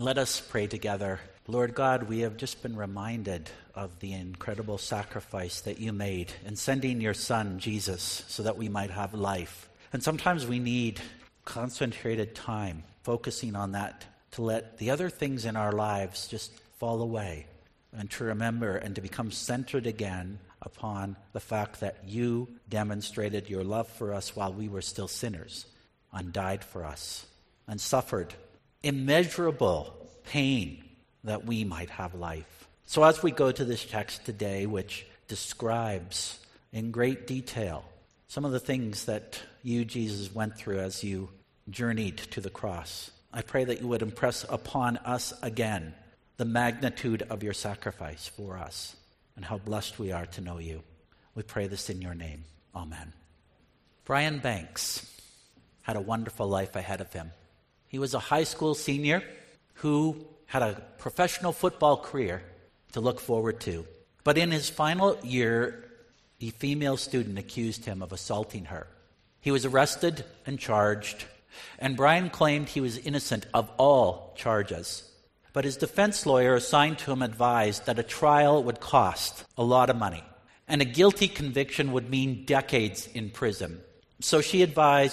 Let us pray together. Lord God, we have just been reminded of the incredible sacrifice that you made in sending your Son, Jesus, so that we might have life. And sometimes we need concentrated time focusing on that to let the other things in our lives just fall away and to remember and to become centered again upon the fact that you demonstrated your love for us while we were still sinners and died for us and suffered immeasurable pain that we might have life. So as we go to this text today, which describes in great detail some of the things that you, Jesus, went through as you journeyed to the cross, I pray that you would impress upon us again the magnitude of your sacrifice for us and how blessed we are to know you. We pray this in your name. Amen. Brian Banks had a wonderful life ahead of him. He was a high school senior who had a professional football career to look forward to. But in his final year, a female student accused him of assaulting her. He was arrested and charged, and Brian claimed he was innocent of all charges. But his defense lawyer assigned to him advised that a trial would cost a lot of money, and a guilty conviction would mean decades in prison. So he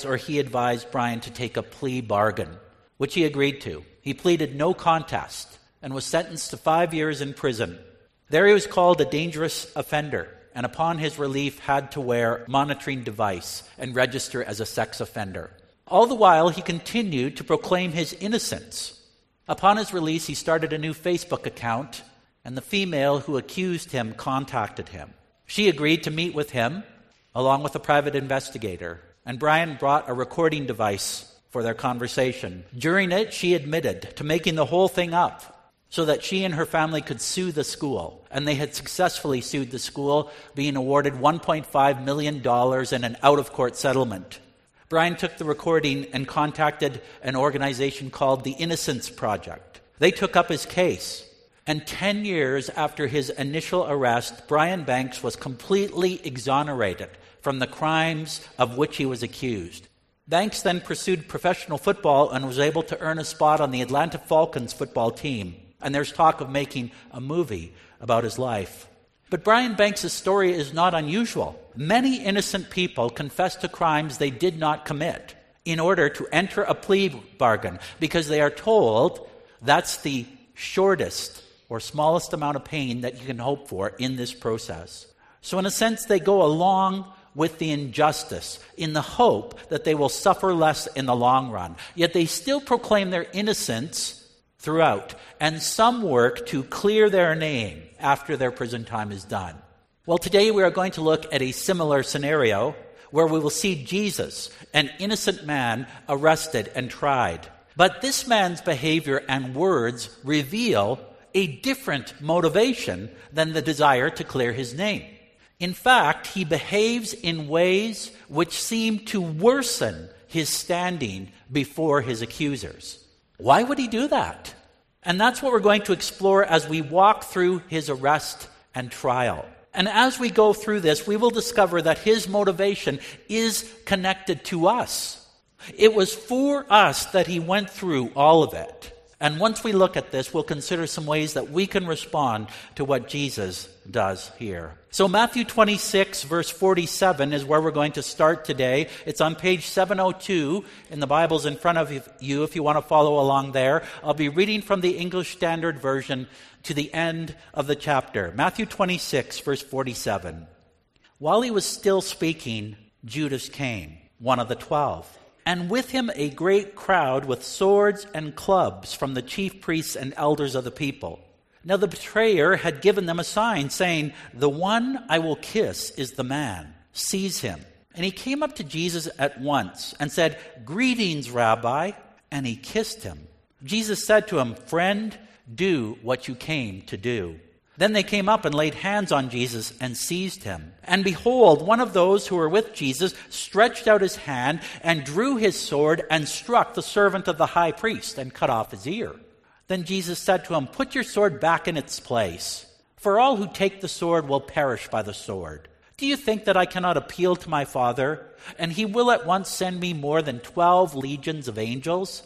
advised Brian to take a plea bargain, which he agreed to. He pleaded no contest and was sentenced to 5 years in prison. There he was called a dangerous offender, and upon his relief had to wear a monitoring device and register as a sex offender. All the while, he continued to proclaim his innocence. Upon his release, he started a new Facebook account, and the female who accused him contacted him. She agreed to meet with him, along with a private investigator, and Brian brought a recording device for their conversation. During it, she admitted to making the whole thing up so that she and her family could sue the school. And they had successfully sued the school, being awarded $1.5 million in an out-of-court settlement. Brian took the recording and contacted an organization called the Innocence Project. They took up his case. And 10 years after his initial arrest, Brian Banks was completely exonerated from the crimes of which he was accused. Banks then pursued professional football and was able to earn a spot on the Atlanta Falcons football team. And there's talk of making a movie about his life. But Brian Banks' story is not unusual. Many innocent people confess to crimes they did not commit in order to enter a plea bargain because they are told that's the shortest or smallest amount of pain that you can hope for in this process. So in a sense, they go along with the injustice in the hope that they will suffer less in the long run. Yet they still proclaim their innocence throughout, and some work to clear their name after their prison time is done. Well, today we are going to look at a similar scenario where we will see Jesus, an innocent man, arrested and tried. But this man's behavior and words reveal a different motivation than the desire to clear his name. In fact, he behaves in ways which seem to worsen his standing before his accusers. Why would he do that? And that's what we're going to explore as we walk through his arrest and trial. And as we go through this, we will discover that his motivation is connected to us. It was for us that he went through all of it. And once we look at this, we'll consider some ways that we can respond to what Jesus does here. So Matthew 26, verse 47 is where we're going to start today. It's on page 702 in the Bibles in front of you if you want to follow along there. I'll be reading from the English Standard Version to the end of the chapter. Matthew 26, verse 47. While he was still speaking, Judas came, one of the 12. And with him a great crowd with swords and clubs from the chief priests and elders of the people. Now the betrayer had given them a sign, saying, "The one I will kiss is the man. Seize him." And he came up to Jesus at once and said, "Greetings, Rabbi." And he kissed him. Jesus said to him, "Friend, do what you came to do." Then they came up and laid hands on Jesus and seized him. And behold, one of those who were with Jesus stretched out his hand and drew his sword and struck the servant of the high priest and cut off his ear. Then Jesus said to him, "Put your sword back in its place, for all who take the sword will perish by the sword. Do you think that I cannot appeal to my Father, and he will at once send me more than 12 legions of angels?"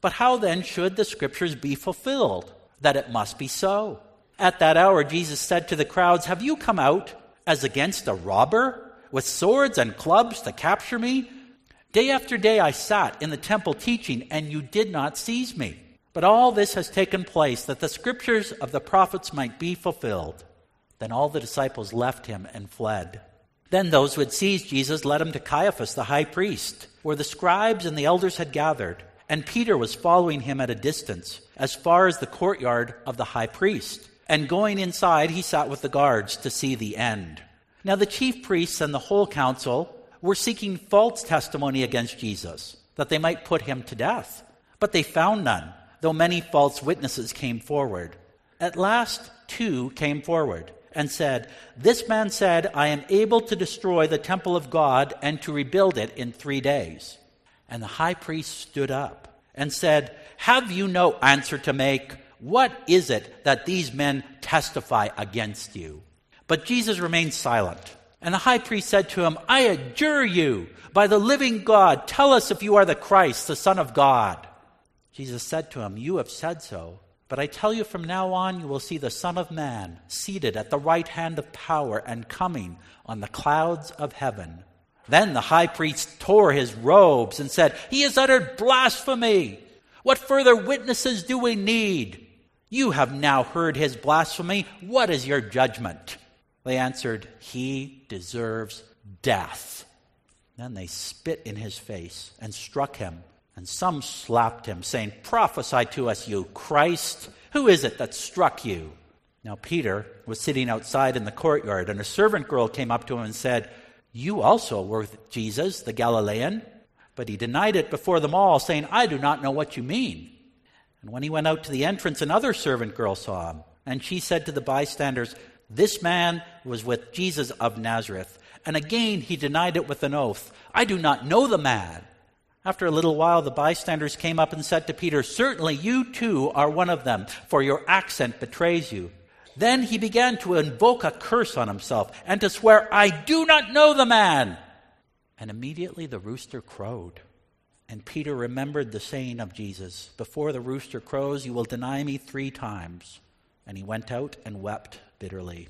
But how then should the scriptures be fulfilled, that it must be so? At that hour Jesus said to the crowds, have you come out as against a robber, with swords and clubs to capture me? Day after day I sat in the temple teaching, and you did not seize me. But all this has taken place, that the scriptures of the prophets might be fulfilled. Then all the disciples left him and fled. Then those who had seized Jesus led him to Caiaphas the high priest, where the scribes and the elders had gathered. And Peter was following him at a distance, as far as the courtyard of the high priest. And going inside, he sat with the guards to see the end. Now the chief priests and the whole council were seeking false testimony against Jesus, that they might put him to death. But they found none, though many false witnesses came forward. At last 2 came forward and said, this man said, I am able to destroy the temple of God and to rebuild it in 3 days. And the high priest stood up and said, have you no answer to make? What is it that these men testify against you? But Jesus remained silent. And the high priest said to him, I adjure you, by the living God, tell us if you are the Christ, the Son of God. Jesus said to him, you have said so. But I tell you, from now on you will see the Son of Man seated at the right hand of power and coming on the clouds of heaven. Then the high priest tore his robes and said, he has uttered blasphemy. What further witnesses do we need? You have now heard his blasphemy. What is your judgment? They answered, he deserves death. Then they spit in his face and struck him. And some slapped him, saying, prophesy to us, you Christ. Who is it that struck you? Now Peter was sitting outside in the courtyard, and a servant girl came up to him and said, you also were with Jesus, the Galilean. But he denied it before them all, saying, I do not know what you mean. And when he went out to the entrance, another servant girl saw him. And she said to the bystanders, this man was with Jesus of Nazareth. And again he denied it with an oath, I do not know the man. After a little while, the bystanders came up and said to Peter, certainly you too are one of them, for your accent betrays you. Then he began to invoke a curse on himself and to swear, I do not know the man. And immediately the rooster crowed. And Peter remembered the saying of Jesus, before the rooster crows, you will deny me 3 times. And he went out and wept bitterly.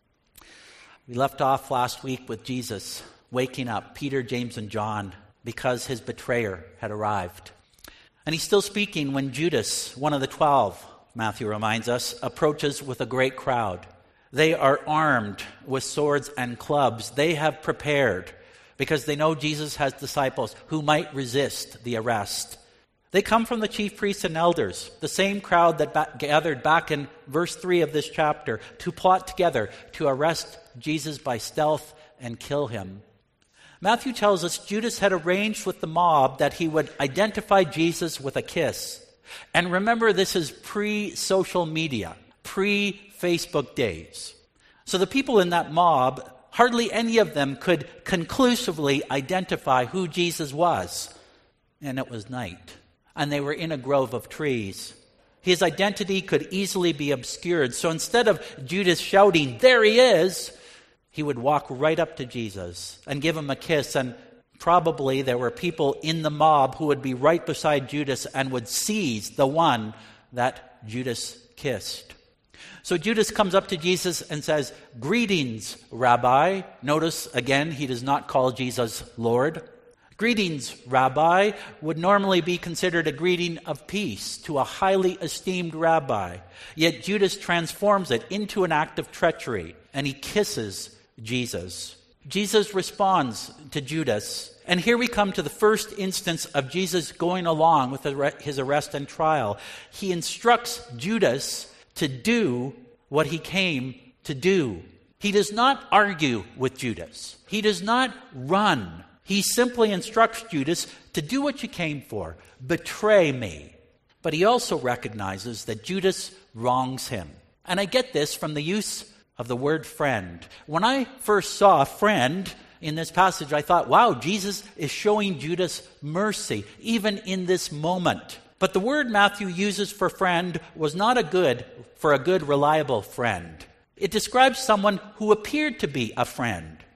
We left off last week with Jesus waking up Peter, James, and John because his betrayer had arrived. And he's still speaking when Judas, one of the 12, Matthew reminds us, approaches with a great crowd. They are armed with swords and clubs. They have prepared because they know Jesus has disciples who might resist the arrest. They come from the chief priests and elders, the same crowd that gathered back in verse 3 of this chapter to plot together to arrest Jesus by stealth and kill him. Matthew tells us Judas had arranged with the mob that he would identify Jesus with a kiss. And remember, this is pre-social media, pre-Facebook days. So the people in that mob, hardly any of them could conclusively identify who Jesus was. And it was night. And they were in a grove of trees. His identity could easily be obscured. So instead of Judas shouting, there he is, he would walk right up to Jesus and give him a kiss. And probably there were people in the mob who would be right beside Judas and would seize the one that Judas kissed. So Judas comes up to Jesus and says, greetings, Rabbi. Notice, again, he does not call Jesus Lord. Greetings, Rabbi, would normally be considered a greeting of peace to a highly esteemed rabbi. Yet Judas transforms it into an act of treachery, and he kisses Jesus. Jesus responds to Judas. And here we come to the first instance of Jesus going along with his arrest and trial. He instructs Judas to do what he came to do. He does not argue with Judas. He does not run. He simply instructs Judas to do what you came for, betray me. But he also recognizes that Judas wrongs him. And I get this from the use of the word friend. When I first saw friend in this passage, I thought, wow, Jesus is showing Judas mercy, even in this moment. But the word Matthew uses for friend was not a good, reliable friend. It describes someone who appeared to be a friend.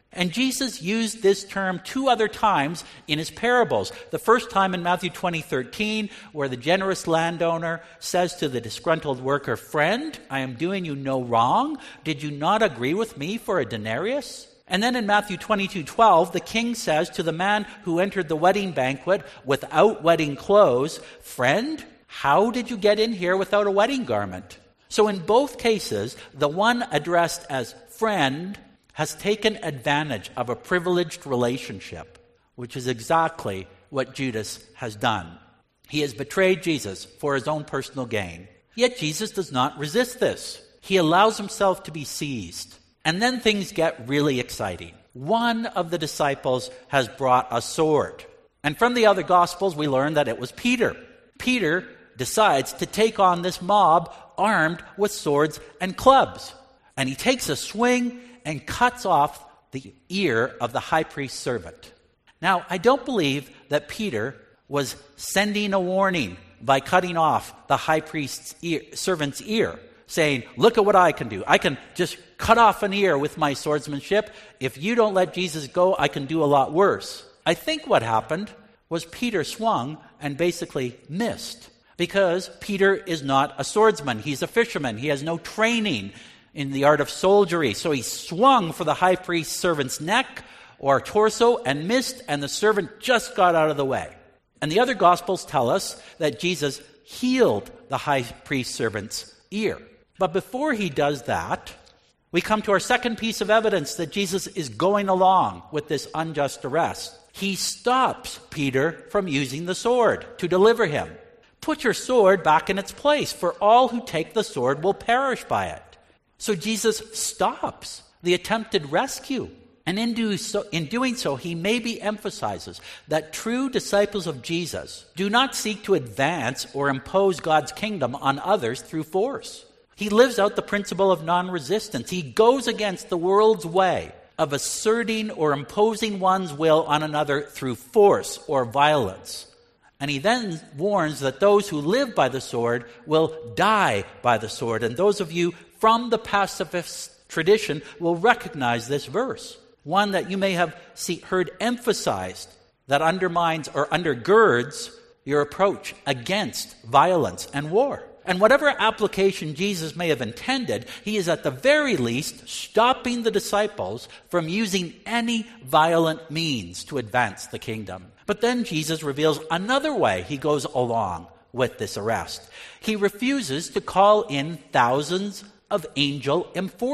And Jesus used this term 2 other times in his parables. The first time in Matthew 20:13, where the generous landowner says to the disgruntled worker, "Friend, I am doing you no wrong. Did you not agree with me for a denarius?" And then in Matthew 22:12, the king says to the man who entered the wedding banquet without wedding clothes, "Friend, how did you get in here without a wedding garment?" So in both cases, the one addressed as friend has taken advantage of a privileged relationship, which is exactly what Judas has done. He has betrayed Jesus for his own personal gain. Yet Jesus does not resist this. He allows himself to be seized. And then things get really exciting. One of the disciples has brought a sword. And from the other Gospels, we learn that it was Peter. Peter decides to take on this mob armed with swords and clubs. And he takes a swing and cuts off the ear of the high priest's servant. Now, I don't believe that Peter was sending a warning by cutting off the high priest's servant's ear, saying, "Look at what I can do. I can just cut off an ear with my swordsmanship. If you don't let Jesus go, I can do a lot worse." I think what happened was Peter swung and basically missed, because Peter is not a swordsman. He's a fisherman. He has no training in the art of soldiery. So he swung for the high priest's servant's neck or torso and missed, and the servant just got out of the way. And the other Gospels tell us that Jesus healed the high priest's servant's ear. But before he does that, we come to our second piece of evidence that Jesus is going along with this unjust arrest. He stops Peter from using the sword to deliver him. "Put your sword back in its place, for all who take the sword will perish by it." So Jesus stops the attempted rescue. And in doing so, he maybe emphasizes that true disciples of Jesus do not seek to advance or impose God's kingdom on others through force. He lives out the principle of non-resistance. He goes against the world's way of asserting or imposing one's will on another through force or violence. And he then warns that those who live by the sword will die by the sword. And those of you from the pacifist tradition will recognize this verse, one that you may have heard emphasized, that undermines or undergirds your approach against violence and war. And whatever application Jesus may have intended, he is at the very least stopping the disciples from using any violent means to advance the kingdom. But then Jesus reveals another way he goes along with this arrest. He refuses to call in thousands of angel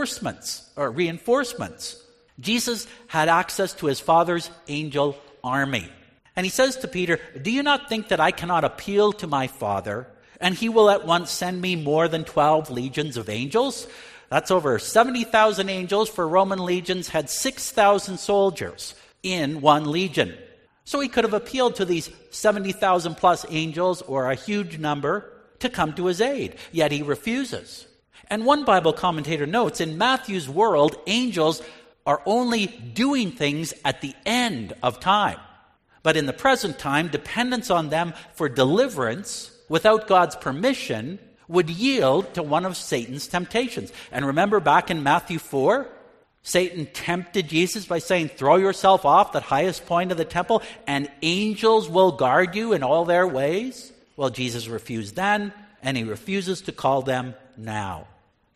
reinforcements. Jesus had access to his Father's angel army. And he says to Peter, "Do you not think that I cannot appeal to my Father, and he will at once send me more than 12 legions of angels?" That's over 70,000 angels, for Roman legions had 6,000 soldiers in one legion. So he could have appealed to these 70,000 plus angels, or a huge number, to come to his aid. Yet he refuses. And one Bible commentator notes, in Matthew's world, angels are only doing things at the end of time. But in the present time, dependence on them for deliverance without God's permission would yield to one of Satan's temptations. And remember back in Matthew 4, Satan tempted Jesus by saying, "Throw yourself off the highest point of the temple, and angels will guard you in all their ways." Well, Jesus refused then, and he refuses to call them now.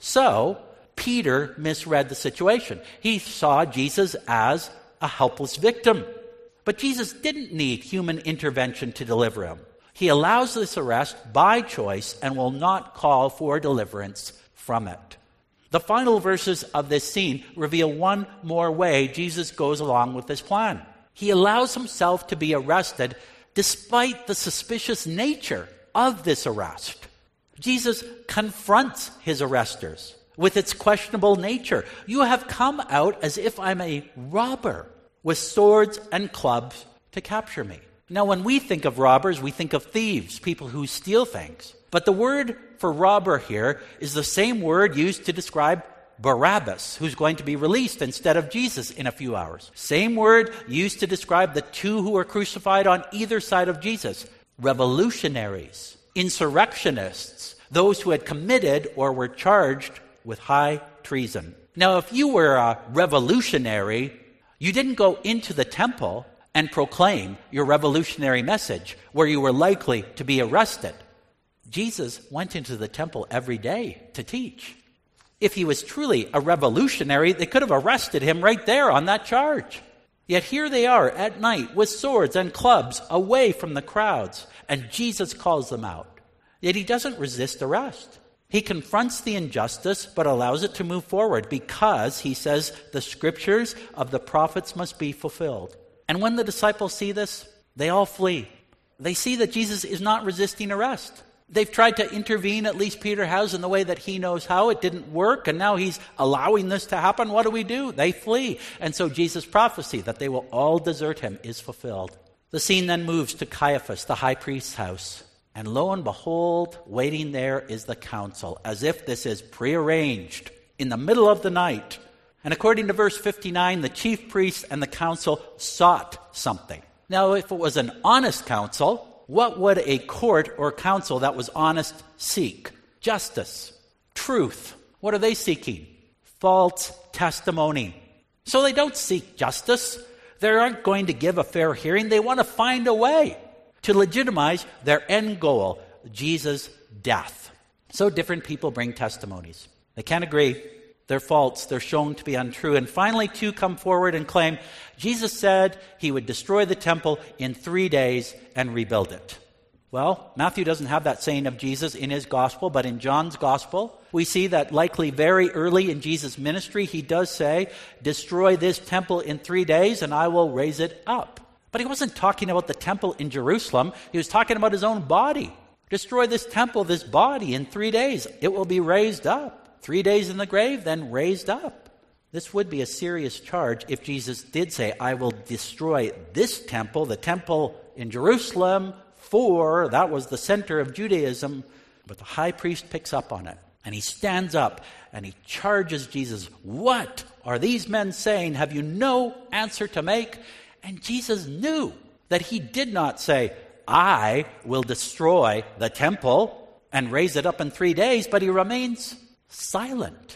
So, Peter misread the situation. He saw Jesus as a helpless victim. But Jesus didn't need human intervention to deliver him. He allows this arrest by choice and will not call for deliverance from it. The final verses of this scene reveal one more way Jesus goes along with this plan. He allows himself to be arrested despite the suspicious nature of this arrest. Jesus confronts his arresters with its questionable nature. "You have come out as if I'm a robber with swords and clubs to capture me." Now, when we think of robbers, we think of thieves, people who steal things. But the word for robber here is the same word used to describe Barabbas, who's going to be released instead of Jesus in a few hours. Same word used to describe the two who were crucified on either side of Jesus: revolutionaries, insurrectionists, those who had committed or were charged with high treason. Now, if you were a revolutionary, You didn't go into the temple and proclaim your revolutionary message where you were likely to be arrested. Jesus went into the temple every day to teach. If he was truly a revolutionary, they could have arrested him right there on that charge. Yet here they are at night with swords and clubs away from the crowds, and Jesus calls them out. Yet he doesn't resist arrest. He confronts the injustice but allows it to move forward because, he says, the scriptures of the prophets must be fulfilled. And when the disciples see this, they all flee. They see that Jesus is not resisting arrest. They've tried to intervene, at least Peter has, in the way that he knows how. It didn't work, and now he's allowing this to happen. What do? They flee. And so Jesus' prophecy that they will all desert him is fulfilled. The scene then moves to Caiaphas, the high priest's house. And lo and behold, waiting there is the council, as if this is prearranged in the middle of the night. And according to verse 59, the chief priests and the council sought something. Now, if it was an honest council, what would a court or council that was honest seek? Justice, truth. What are they seeking? False testimony. So they don't seek justice. They aren't going to give a fair hearing. They want to find a way to legitimize their end goal, Jesus' death. So different people bring testimonies. They can't agree. They're false. They're shown to be untrue. And finally, two come forward and claim Jesus said he would destroy the temple in 3 days and rebuild it. Well, Matthew doesn't have that saying of Jesus in his gospel, but in John's gospel, we see that likely very early in Jesus' ministry, he does say, destroy this temple in 3 days and I will raise it up. But he wasn't talking about the temple in Jerusalem. He was talking about his own body. Destroy this temple, this body, in 3 days. It will be raised up. 3 days in the grave, then raised up. This would be a serious charge if Jesus did say, I will destroy this temple, the temple in Jerusalem, for that was the center of Judaism. But the high priest picks up on it, and he stands up, and he charges Jesus. What are these men saying? Have you no answer to make? And Jesus knew that he did not say, I will destroy the temple and raise it up in 3 days, but he remains silent.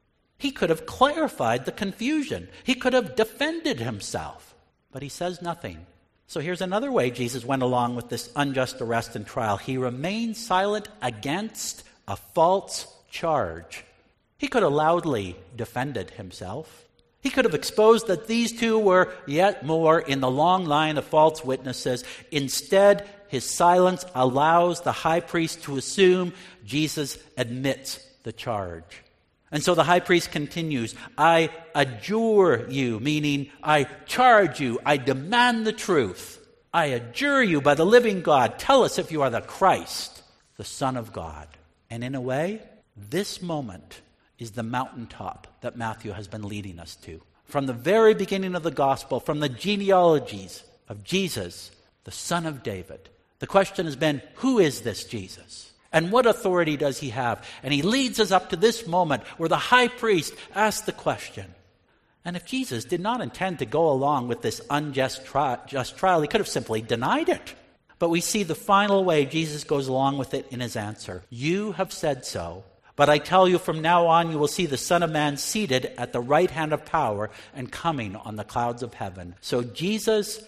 He could have clarified the confusion. He could have defended himself, but he says nothing. So here's another way Jesus went along with this unjust arrest and trial. He remained silent against a false charge. He could have loudly defended himself. He could have exposed that these two were yet more in the long line of false witnesses. Instead, his silence allows the high priest to assume Jesus admits the charge. And so the high priest continues, I adjure you, meaning I charge you, I demand the truth. I adjure you by the living God, tell us if you are the Christ, the Son of God. And in a way, this moment is the mountaintop that Matthew has been leading us to. From the very beginning of the gospel, from the genealogies of Jesus, the Son of David, the question has been, who is this Jesus? And what authority does he have? And he leads us up to this moment where the high priest asks the question. And if Jesus did not intend to go along with this unjust trial, he could have simply denied it. But we see the final way Jesus goes along with it in his answer. You have said so, but I tell you from now on you will see the Son of Man seated at the right hand of power and coming on the clouds of heaven. So Jesus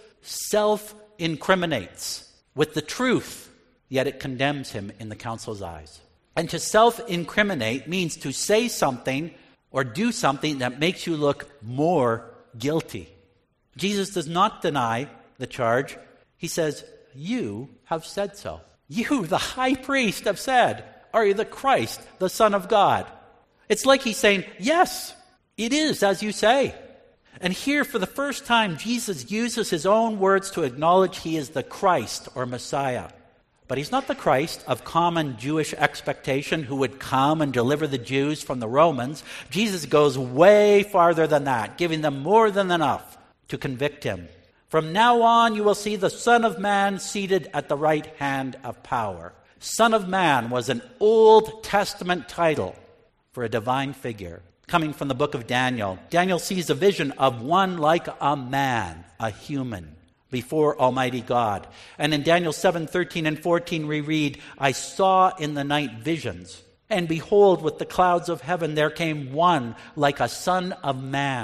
self-incriminates with the truth, yet it condemns him in the council's eyes. And to self-incriminate means to say something or do something that makes you look more guilty. Jesus does not deny the charge. He says, you have said so. You, the high priest, have said, are you the Christ, the Son of God? It's like he's saying, yes, it is as you say. And here, for the first time, Jesus uses his own words to acknowledge he is the Christ or Messiah. But he's not the Christ of common Jewish expectation who would come and deliver the Jews from the Romans. Jesus goes way farther than that, giving them more than enough to convict him. From now on, you will see the Son of Man seated at the right hand of power. Son of Man was an Old Testament title for a divine figure. Coming from the book of Daniel, Daniel sees a vision of one like a man, a human, before Almighty God. And in Daniel 7:13 and 14 we read, I saw in the night visions, and behold, with the clouds of heaven there came one like a son of man.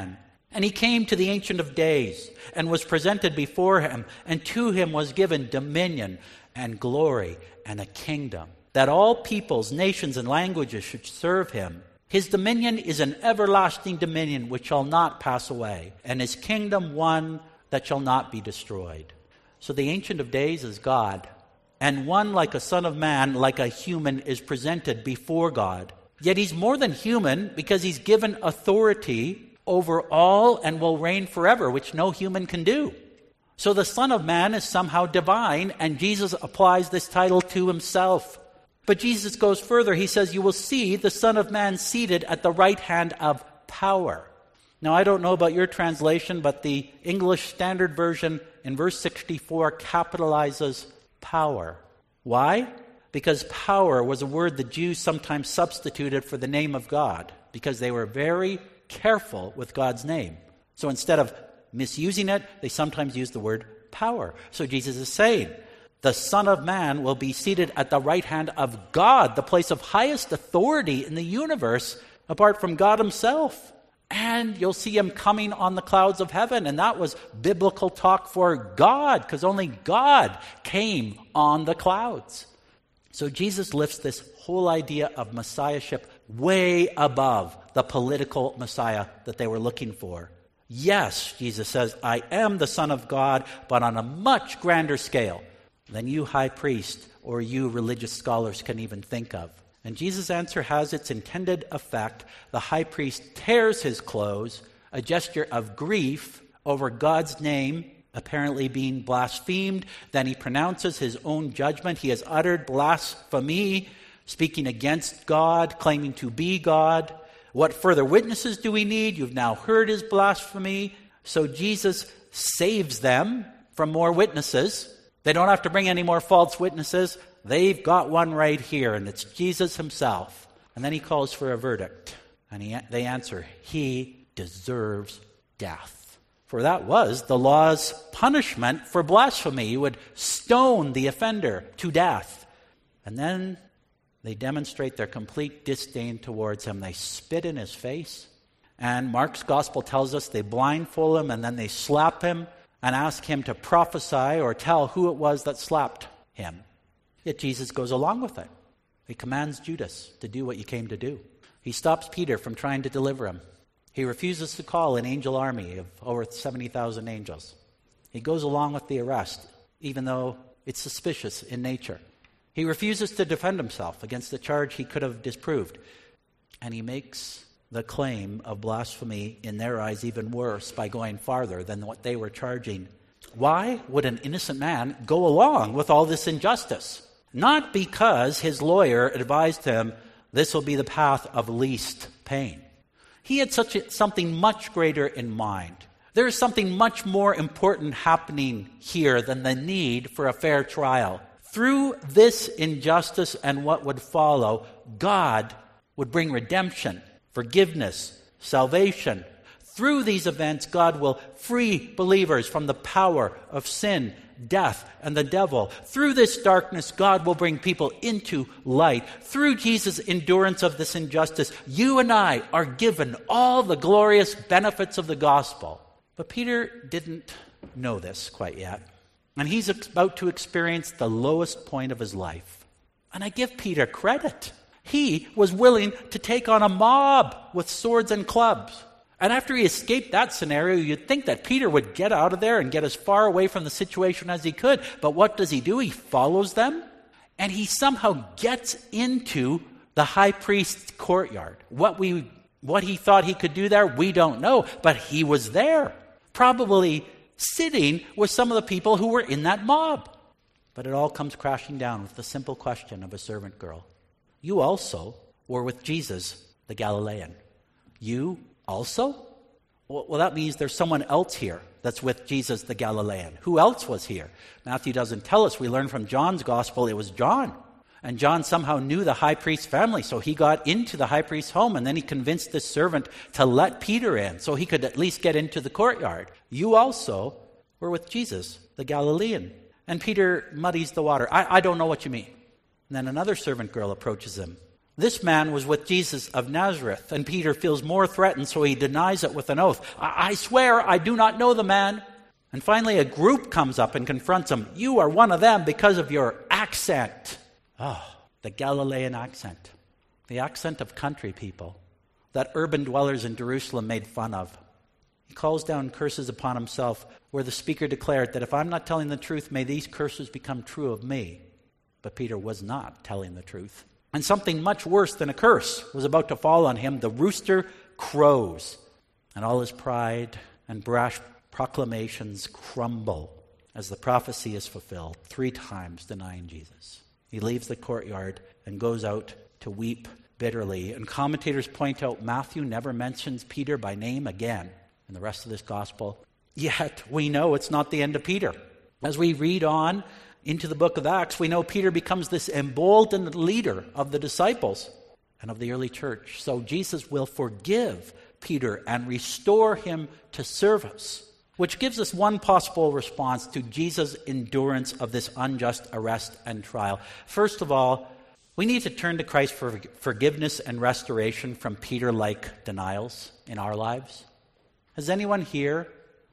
And he came to the Ancient of Days and was presented before him, and to him was given dominion and glory and a kingdom, that all peoples, nations, and languages should serve him. His dominion is an everlasting dominion which shall not pass away, and his kingdom one that shall not be destroyed. So the Ancient of Days is God, and one like a son of man, like a human, is presented before God. Yet he's more than human because he's given authority over all and will reign forever, which no human can do. So the Son of Man is somehow divine, and Jesus applies this title to himself. But Jesus goes further. He says, you will see the Son of Man seated at the right hand of power. Now, I don't know about your translation, but the English Standard Version in verse 64 capitalizes power. Why? Because power was a word the Jews sometimes substituted for the name of God, because they were very careful with God's name. So instead of misusing it, they sometimes use the word power. So Jesus is saying, the Son of Man will be seated at the right hand of God, the place of highest authority in the universe, apart from God himself. And you'll see him coming on the clouds of heaven. And that was biblical talk for God, because only God came on the clouds. So Jesus lifts this whole idea of messiahship way above the political Messiah that they were looking for. Yes, Jesus says, I am the Son of God, but on a much grander scale than you high priest or you religious scholars can even think of. And Jesus' answer has its intended effect. The high priest tears his clothes, a gesture of grief over God's name apparently being blasphemed. Then he pronounces his own judgment. He has uttered blasphemy, speaking against God, claiming to be God. What further witnesses do we need? You've now heard his blasphemy. So Jesus saves them from more witnesses. They don't have to bring any more false witnesses. They've got one right here, and it's Jesus himself. And then he calls for a verdict. And they answer, he deserves death. For that was the law's punishment for blasphemy. You would stone the offender to death. And then they demonstrate their complete disdain towards him. They spit in his face. And Mark's gospel tells us they blindfold him and then they slap him and ask him to prophesy or tell who it was that slapped him. Yet Jesus goes along with it. He commands Judas to do what you came to do. He stops Peter from trying to deliver him. He refuses to call an angel army of over 70,000 angels. He goes along with the arrest, even though it's suspicious in nature. He refuses to defend himself against the charge he could have disproved. And he makes the claim of blasphemy in their eyes even worse by going farther than what they were charging. Why would an innocent man go along with all this injustice? Not because his lawyer advised him this will be the path of least pain. He had something much greater in mind. There is something much more important happening here than the need for a fair trial. Through this injustice and what would follow, God would bring redemption, forgiveness, salvation. Through these events, God will free believers from the power of sin, death, and the devil. Through this darkness, God will bring people into light. Through Jesus' endurance of this injustice, you and I are given all the glorious benefits of the gospel. But Peter didn't know this quite yet. And he's about to experience the lowest point of his life. And I give Peter credit. He was willing to take on a mob with swords and clubs. And after he escaped that scenario, you'd think that Peter would get out of there and get as far away from the situation as he could. But what does he do? He follows them, and he somehow gets into the high priest's courtyard. What he thought he could do there, we don't know. But he was there, probably sitting with some of the people who were in that mob. But it all comes crashing down with the simple question of a servant girl. You also were with Jesus, the Galilean. You also? Well, that means there's someone else here that's with Jesus the Galilean. Who else was here? Matthew doesn't tell us. We learn from John's gospel it was John. And John somehow knew the high priest's family, so he got into the high priest's home, and then he convinced this servant to let Peter in so he could at least get into the courtyard. You also were with Jesus the Galilean. And Peter muddies the water. I don't know what you mean. And then another servant girl approaches him. This man was with Jesus of Nazareth, and Peter feels more threatened, so he denies it with an oath. I swear I do not know the man. And finally a group comes up and confronts him. You are one of them because of your accent. Oh, the Galilean accent. The accent of country people that urban dwellers in Jerusalem made fun of. He calls down curses upon himself, where the speaker declared that if I'm not telling the truth, may these curses become true of me. But Peter was not telling the truth. And something much worse than a curse was about to fall on him. The rooster crows, and all his pride and brash proclamations crumble as the prophecy is fulfilled, 3 times denying Jesus. He leaves the courtyard and goes out to weep bitterly. And commentators point out Matthew never mentions Peter by name again in the rest of this gospel. Yet we know it's not the end of Peter. As we read on into the book of Acts, we know Peter becomes this emboldened leader of the disciples and of the early church. So Jesus will forgive Peter and restore him to service, which gives us one possible response to Jesus' endurance of this unjust arrest and trial. First of all, we need to turn to Christ for forgiveness and restoration from Peter-like denials in our lives. Has anyone here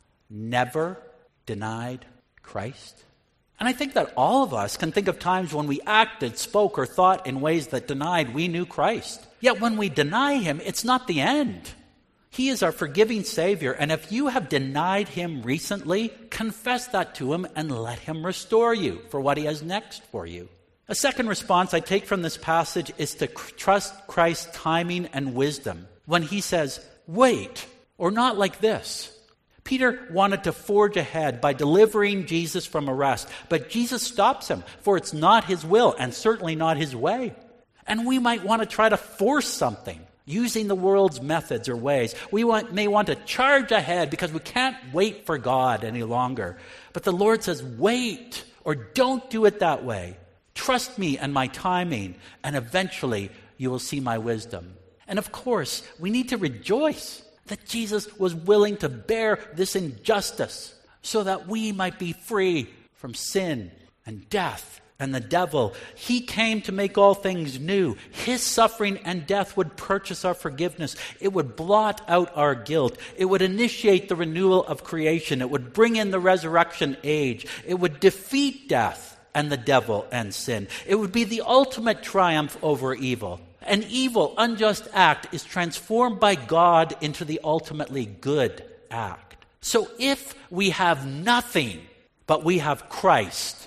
never denied Christ? And I think that all of us can think of times when we acted, spoke, or thought in ways that denied we knew Christ. Yet when we deny him, it's not the end. He is our forgiving Savior, and if you have denied him recently, confess that to him and let him restore you for what he has next for you. A second response I take from this passage is to trust Christ's timing and wisdom when he says, wait, or not like this. Peter wanted to forge ahead by delivering Jesus from arrest, but Jesus stops him, for it's not his will and certainly not his way. And we might want to try to force something using the world's methods or ways. We may want to charge ahead because we can't wait for God any longer. But the Lord says, wait, or don't do it that way. Trust me and my timing, and eventually you will see my wisdom. And of course, we need to rejoice that Jesus was willing to bear this injustice so that we might be free from sin and death and the devil. He came to make all things new. His suffering and death would purchase our forgiveness. It would blot out our guilt. It would initiate the renewal of creation. It would bring in the resurrection age. It would defeat death and the devil and sin. It would be the ultimate triumph over evil. An evil, unjust act is transformed by God into the ultimately good act. So if we have nothing, but we have Christ,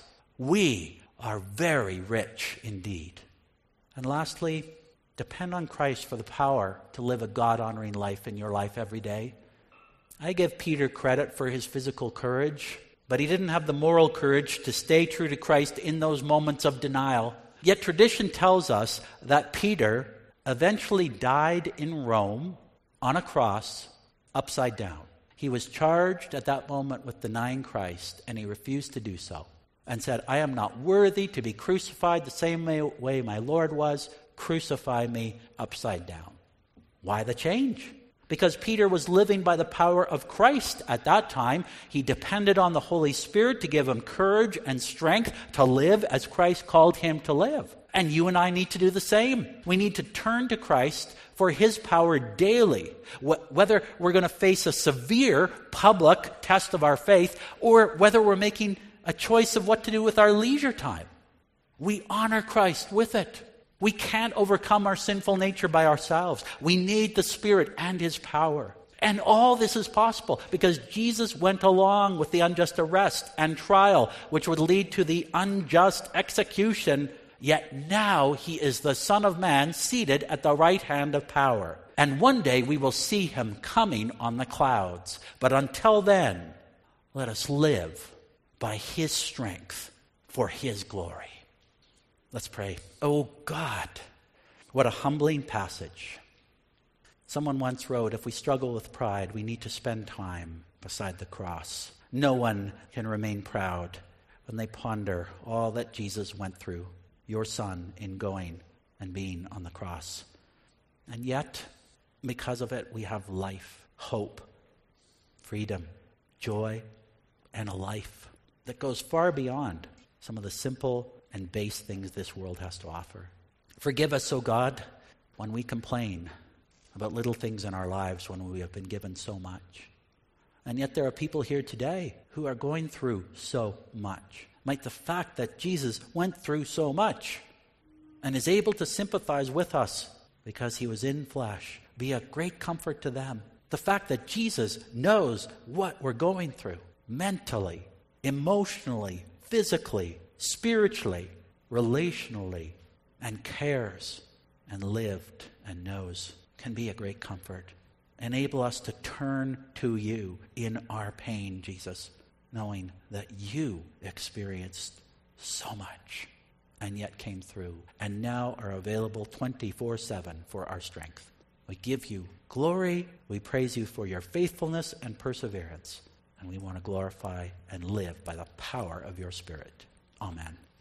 we are very rich indeed. And lastly, depend on Christ for the power to live a God-honoring life in your life every day. I give Peter credit for his physical courage, but he didn't have the moral courage to stay true to Christ in those moments of denial. Yet tradition tells us that Peter eventually died in Rome on a cross upside down. He was charged at that moment with denying Christ, and he refused to do so and said, I am not worthy to be crucified the same way my Lord was. Crucify me upside down. Why the change? Because Peter was living by the power of Christ at that time. He depended on the Holy Spirit to give him courage and strength to live as Christ called him to live. And you and I need to do the same. We need to turn to Christ for his power daily, whether we're going to face a severe public test of our faith or whether we're making a choice of what to do with our leisure time. We honor Christ with it. We can't overcome our sinful nature by ourselves. We need the Spirit and his power. And all this is possible because Jesus went along with the unjust arrest and trial, which would lead to the unjust execution. Yet now he is the Son of Man seated at the right hand of power. And one day we will see him coming on the clouds. But until then, let us live by his strength for his glory. Let's pray. Oh God, what a humbling passage. Someone once wrote, if we struggle with pride, we need to spend time beside the cross. No one can remain proud when they ponder all that Jesus went through, your Son, in going and being on the cross. And yet, because of it, we have life, hope, freedom, joy, and a life that goes far beyond some of the simple and base things this world has to offer. Forgive us, O God, when we complain about little things in our lives when we have been given so much. And yet there are people here today who are going through so much. Might the fact that Jesus went through so much and is able to sympathize with us because he was in flesh be a great comfort to them. The fact that Jesus knows what we're going through mentally, emotionally, physically, spiritually, relationally, and cares and lived and knows can be a great comfort. Enable us to turn to you in our pain, Jesus, knowing that you experienced so much and yet came through and now are available 24/7 for our strength. We give you glory. We praise you for your faithfulness and perseverance. And we want to glorify and live by the power of your Spirit. Amen.